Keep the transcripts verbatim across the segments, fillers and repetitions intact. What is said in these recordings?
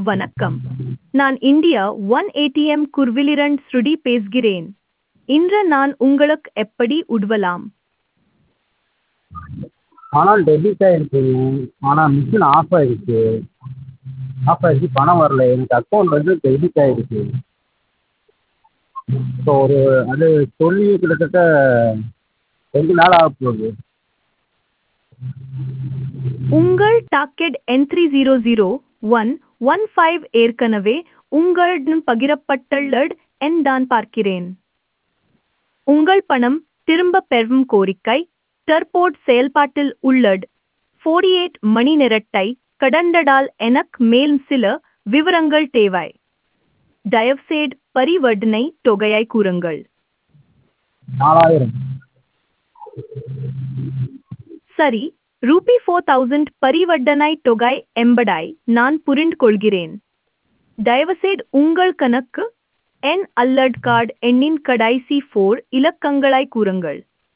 வணக்கம். நான் India one ATM குர்விலிரண்ட் ஸ்ருடி பேசுகிறேன். இன்று நான் உங்களுக்கு எப்படி உதவலாம்? பணம் டெபிட் ஆகிருக்குங்க. ஆனால் மிஷின் ஆஃப் ஆகிடுச்சு. ஆஃப் ஆகிடுச்சு, பணம் வரல. எனக்கு அக்கௌண்ட்லேருந்து டெபிட் ஆகிடுச்சு. இப்போ ஒரு அது சொல்லி கிட்டத்தட்ட ரெண்டு நாள் ஆகப்போகுது. உங்கள் டாக்கெட் எண் three zero zero one one five ஏற்கனவே உங்களுடன் பகிரப்பட்டுள்ளது என் தான் பார்க்கிறேன். உங்கள் பணம் திரும்ப பெறும் கோரிக்கை தற்போது செயல்பாட்டில் உள்ளது. நாற்பத்தி எட்டு மணி நேரத்தை கடந்ததால் எனக்கு மேலும் சில விவரங்கள் தேவை. தயவுசெய்து பரிவர்த்தனை தொகையை கூறுங்கள். நாலாயிரம். சரி, ரூபி ஃபோர் தௌசண்ட் பரிவர்த்தனை தொகை என்பதை நான் புரிந்து கொள்கிறேன். தயவுசெய்து உங்கள் கணக்கு எண் அல்லது கார்டு எண்ணின் கடைசி ஃபோர் இலக்கங்களை கூறுங்கள்.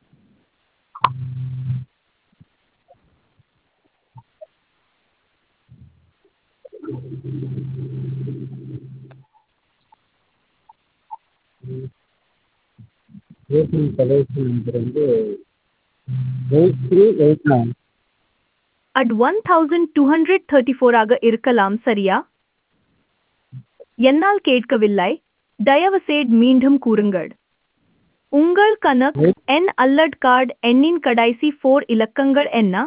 ஏடிஎம் கடைசி நம்பர் வந்து eight three eight nine. At one thousand two hundred thirty four ஆக இருக்கலாம், சரியா? என்னால் கேட்கவில்லை. தயவுசெய்து மீண்டும் கூறுங்கள். உங்கள் கணக்கு எண் அல்லது கார்டு எண்ணின் கடைசி ஃபோர் இலக்கங்கள் என்ன?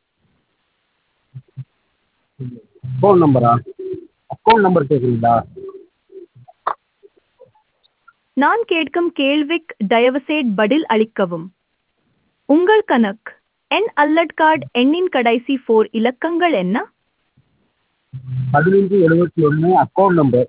அக்கௌண்ட் நம்பரா? அக்கௌண்ட் நம்பர் கேட்குறீங்களா? நான் கேட்கும் கேள்விக்கு தயவுசெய்து பதில் அளிக்கவும். உங்கள் கணக்கு எண் அல்லது கார்டு எண்ணின் கடைசி ஃபோர் இலக்கங்கள் என்ன? பதினஞ்சு எழுபத்தி ஒன்று அக்கௌண்ட் நம்பர்.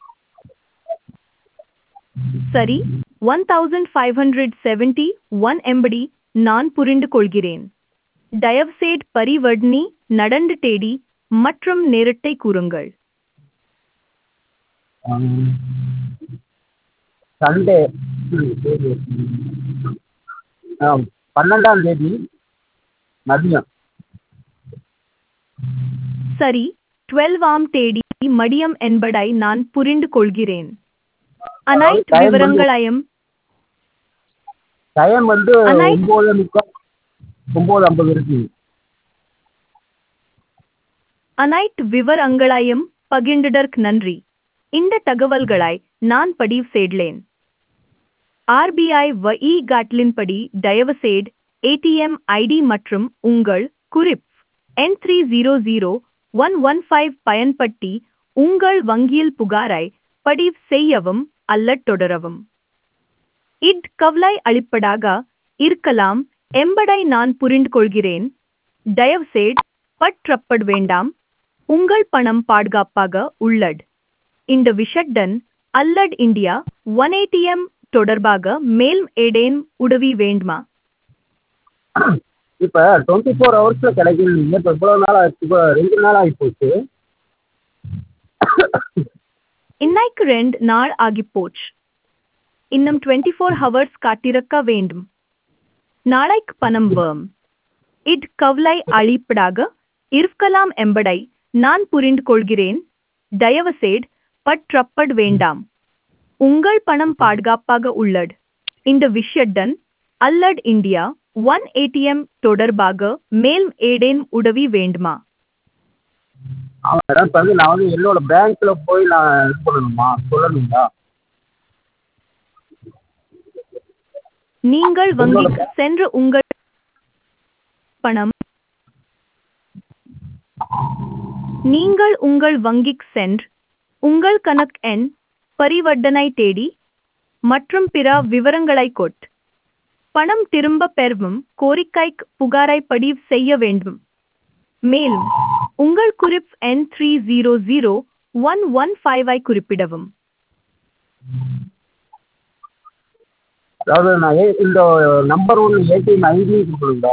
சரி, one thousand five hundred seventy one என்படி நான் புரிந்து கொள்கிறேன். தயவுசெய்து பரிவர்த்தனை நடந்து தேதி மற்றும் நேரத்தை கூறுங்கள். சண்டே பன்னெண்டாம் தேதி மதியம். சரி, டுவெல்வாம் தேதி மதியம் என்பதை நான் புரிந்து கொள்கிறேன். அனைத்து விவரங்களையும் டைம் வந்து அனைத்து- ஒம்பது முக்கால் ஒம்பது ஐம்பது இருக்கு. அனைத்து விவரங்களையும் பகிர்ந்ததற்கு நன்றி. இந்த தகவல்களை நான் பதிவு செய்தேன். ஆர்பிஐ வழிகாட்டலின்படி தயவுசெய்து ஏடிஎம் ஐடி மற்றும் உங்கள் குறிப்பு எண் three zero zero one one five பயன்படுத்தி உங்கள் வங்கியில் புகாரை பதிவு செய்யவும் அல்லது தொடரவும். இது கவலை அளிப்பதாக இருக்கலாம் என்பதை நான் புரிந்து கொள்கிறேன். தயவுசெய்து பற்றப்பட வேண்டாம். உங்கள் பணம் பாதுகாப்பாக உள்ளது. இந்த விஷயத்துடன் அல்லது இந்தியா ஒன் ஏடிஎம் தொடர்பாக மேலும் ஏதேனும் உதவி வேண்டுமா? இப்போ டுவெண்ட்டி ஃபோர் ஹவர்ஸில் கிடைக்கணும். இப்போ இவ்வளோ நாள் ஆச்சு, இப்போ ரெண்டு நாள் ஆகி போச்சு. இன்னைக்கு ரெண்டு நாள் ஆகி போச்சு. இன்னும் டுவெண்ட்டி ஃபோர் ஹவர்ஸ் காத்திருக்க வேண்டும். நாளைக்கு பணம் வரும். இது கவலை அளிப்பதாக இருக்கலாம் என்பதை நான் புரிந்து கொள்கிறேன். தயவுசெய்து பற்றப்பட வேண்டாம். உங்கள் பணம் பாதுகாப்பாக உள்ளது. இந்த விஷயத்துடன் அல்லது இந்தியா ஒன் ஏடிஎம் தொடர்பாக மேலும் ஏதேனும் உதவி வேண்டுமா? மேடம், இப்போ வந்து நான் வந்து என்னோட பேங்க்கில் போய் நான் இது பண்ணணுமா, சொல்லணுங்களா? நீங்கள் வங்கிக்கு சென்று உங்கள் பணம் நீங்கள் உங்கள் வங்கிக்கு சென்று உங்கள் கணக்கு எண், பரிவர்த்தனை தேதி மற்றும் பிற விவரங்களை கொட் பணம் திரும்ப பெறும் கோரிக்கைக்கு புகாரை பதிவு செய்ய வேண்டும். மேலும் உங்கள் குறிப்பு எண் three zero zero one one five ஐ குறிப்பிடவும். அதாவது நான் ஏ இந்த நம்பர் ஒன்று ஏடிஎம் ஐடி கொடுக்கணுங்களா?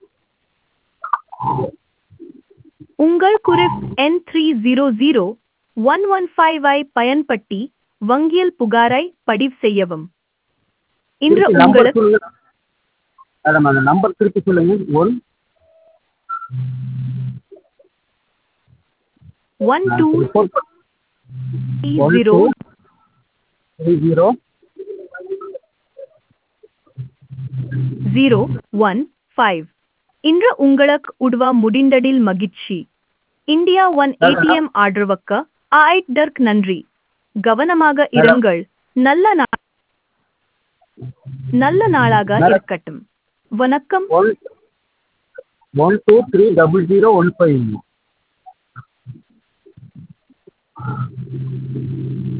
உங்கள் குறிப்பு எண் three zero zero one one five ஐ பயன்படுத்தி வங்கியில் புகாரை பதிவு செய்யவும். இன்று திருப்பி நம்பர் உங்களுக்கு சொல்லுங்க மேடம், அந்த நம்பர் திருப்பி சொல்லுங்க. One one two report one zero two three zero zero one five. இன்று உங்களுக்கு உதவ முடிந்ததில் மகிழ்ச்சி. இந்தியா ஒன் ஏடிஎம் ஆதரவுக்க ஆயிட்டதற்கு நன்றி. கவனமாக இருங்கள். நல்ல நா- நல்ல நாளாக மேடம் இருக்கட்டும். வணக்கம். One one two three double zero one five.